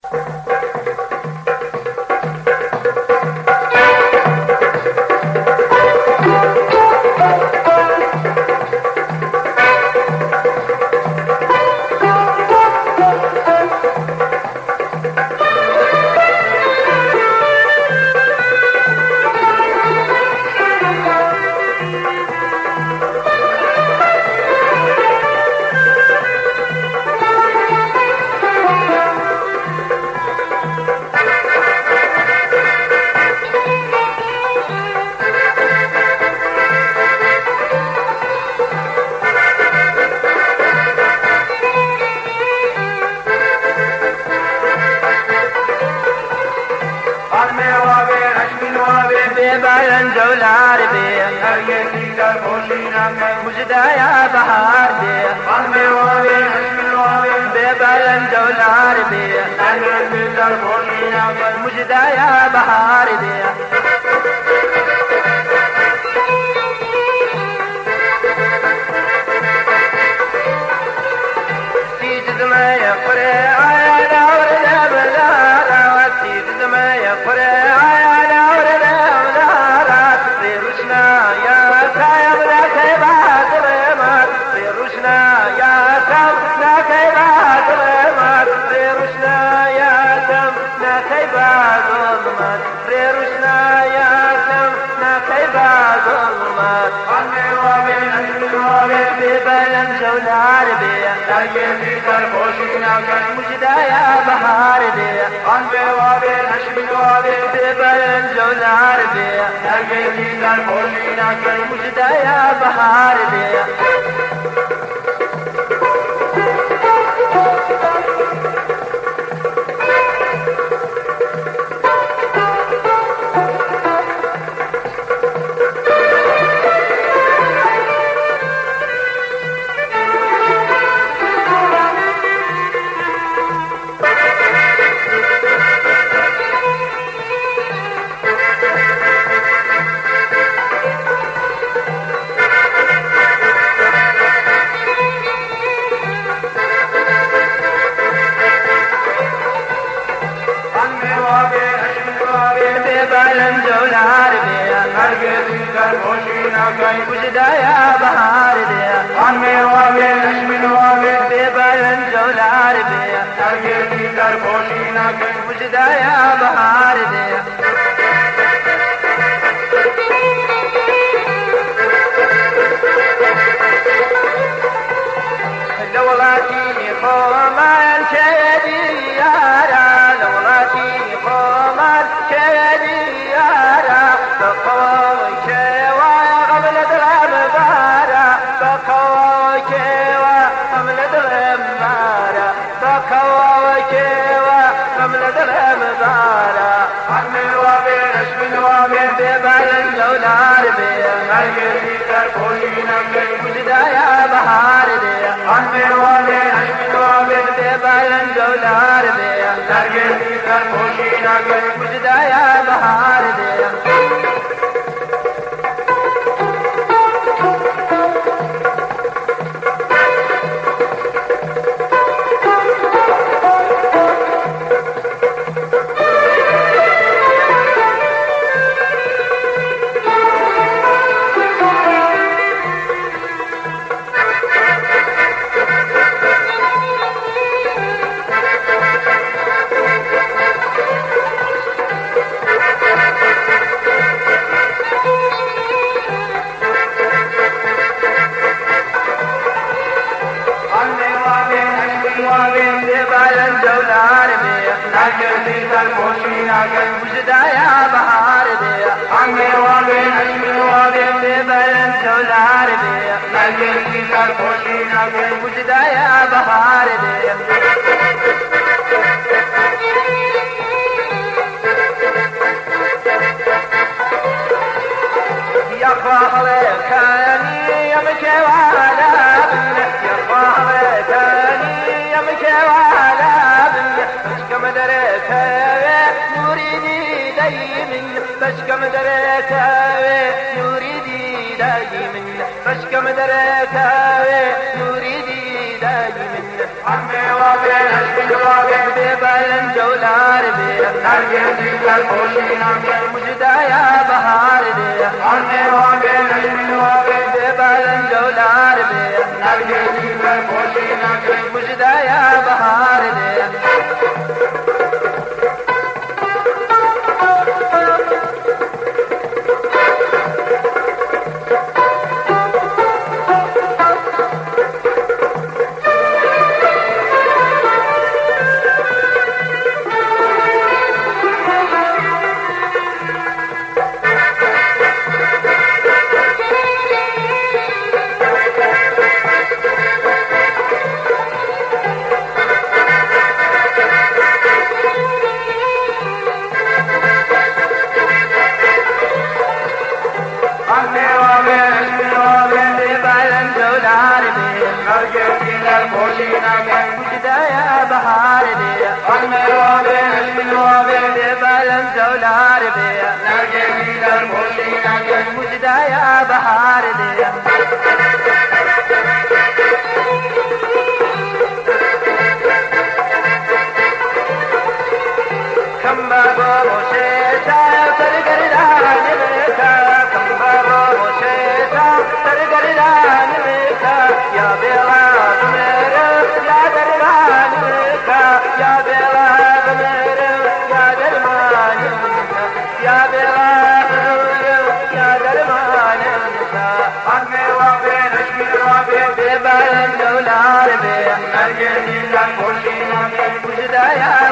ببالن جولار بی هرگزی در پوشینم مجدایا بهار بی قلبی وابی حشم وابی ببالن جولار بی هرگزی در پوشینم مجدایا بهار بی سیجد ما یقره آیا دور لبلا سیجد ما یقره جولار بی هرگزی در پوشینم مجدایا بهار بی قلبی وابی حشم وابی ببالن جولار بی هرگزی در پوشینم مجدایا بهار بی ببالن جولار بی هرگزی در پوشینم مجدایا بهار بی قلبی وابی حشم وابی ببالن جولار بی هرگزی در پوشینم مجدایا بهار بی لولاتي خومن كدي يارا لولاتي خومن كدي يارا بقوك وقبل درم بارا بقوك وقبل درم بارا بقوك وقبل درم بارا عمي وابي رشم وابي ببالن جولار بي هرگزی در پوشینم مجدایا بهار بی قلبی وابی حشم وابی ببالن جولار بی هرگزی در پوشینم مجدایا بهار بی ببالن جولار بی هرگزی در پوشینم مجدایا بهار بی قلبی وابی حشم وابی ببالن جولار بی هرگزی در پوشینم مجدایا بهار بی یا خواهر کنی یا مکوالا یا خواهر کنی یا مکوالا بشکم درکه نوری دایمین بشکم درکه نوری دایمین بشکم درکه نوری دایمین عمي وابي حشم وابي ببالن جولار دولار بے نرگسی کر بولینا کے مجدہ یا بہار دے آنے واگے نجم واگے بے بالن دولار بے نرگسی کر بولینا کے مجدہ یا بہار دے بولنا کے مجدہ یا بہار دے میں روبے نجم روبے بے بالن دولار بے نرگسی کر بولنا کے مجدہ یا بہار دے کھمبا گو موشے چایا سرگردان بیٹھا کھمبا گو موشے چایا سرگردان بیٹھا یا بیلا دولار بے نرگسی کر بولینا کے مجدہ یا